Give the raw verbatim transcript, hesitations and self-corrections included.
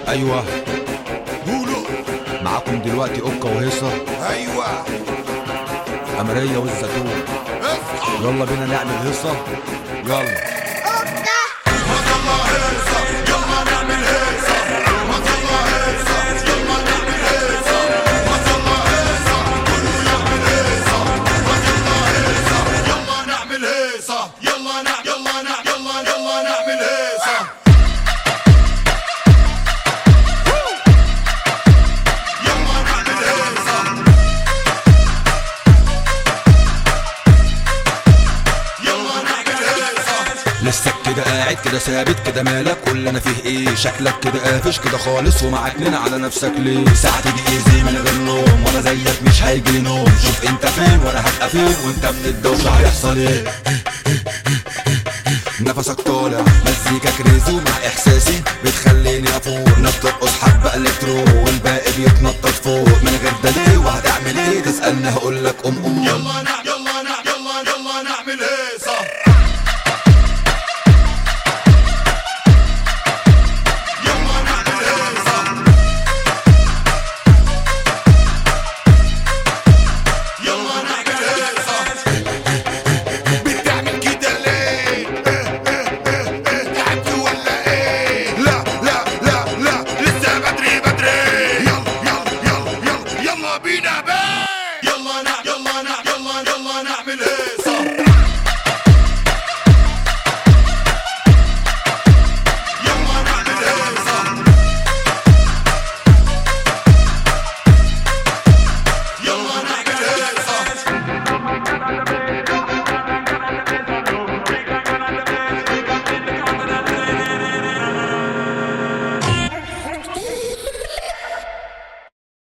ايوه قولوا معاكم دلوقتي اوكا وهيصه. ايوه قمريه والزيتون. اصحى يلا بينا نعمل هيصه. يلا لسه كده قاعد كده ثابت كده مالك كل انا فيه ايه؟ شكلك كده قافش كده خالص ومعكنن على نفسك ليه؟ ساعتي دي ايزي من غير نوم وانا زيك مش هيجي نوم. شوف انت فين وانا هبقى فين وانت من الدوشه هيحصل ايه؟ نفسك طالع مزيكا كريزو مع احساسي بتخليني افوق. ناس بترقص حبه الكترو والباقي بيتنطط فوق من غير دليل. وهتعمل ايه؟ تسالني هقولك قوم قوم.